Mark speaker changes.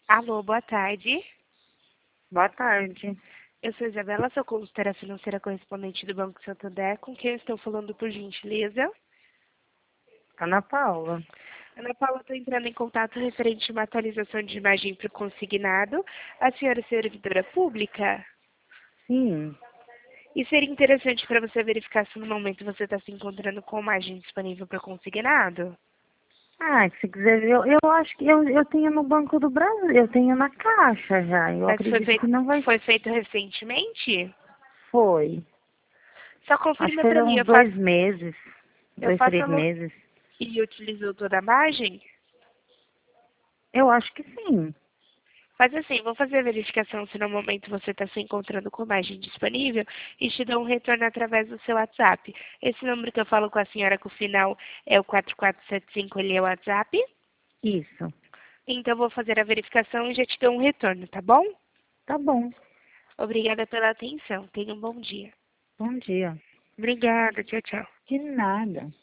Speaker 1: Alô, boa tarde.
Speaker 2: Boa tarde.
Speaker 1: Eu sou Isabela, sou consultora financeira correspondente do Banco Santander, com quem eu estou falando por gentileza.
Speaker 2: Ana Paula.
Speaker 1: Ana Paula, estou entrando em contato referente a uma atualização de imagem para o consignado. A senhora é servidora pública?
Speaker 2: Sim.
Speaker 1: E seria interessante para você verificar se no momento você está se encontrando com imagem disponível para o consignado?
Speaker 2: Se quiser ver, eu acho que eu tenho no Banco do Brasil, eu tenho na Caixa já. Eu
Speaker 1: Mas
Speaker 2: acredito que não vai.
Speaker 1: foi feito recentemente?
Speaker 2: Foi.
Speaker 1: Só
Speaker 2: Acho que
Speaker 1: confirma para
Speaker 2: foram
Speaker 1: mim,
Speaker 2: uns 2 meses,
Speaker 1: eu
Speaker 2: dois,
Speaker 1: faço a
Speaker 2: 3 meses.
Speaker 1: e utilizou toda a imagem?
Speaker 2: Eu acho que sim.
Speaker 1: Faz assim, vou fazer a verificação se no momento você está se encontrando com imagem disponível e te dou um retorno através do seu WhatsApp. Esse número que eu falo com a senhora que o final é o 4475, ele é o WhatsApp.
Speaker 2: Isso.
Speaker 1: Então, vou fazer a verificação e já te dou um retorno, tá bom?
Speaker 2: Tá bom.
Speaker 1: Obrigada pela atenção. Tenha um bom dia.
Speaker 2: Bom dia.
Speaker 1: Obrigada. Tchau, tchau.
Speaker 2: De nada.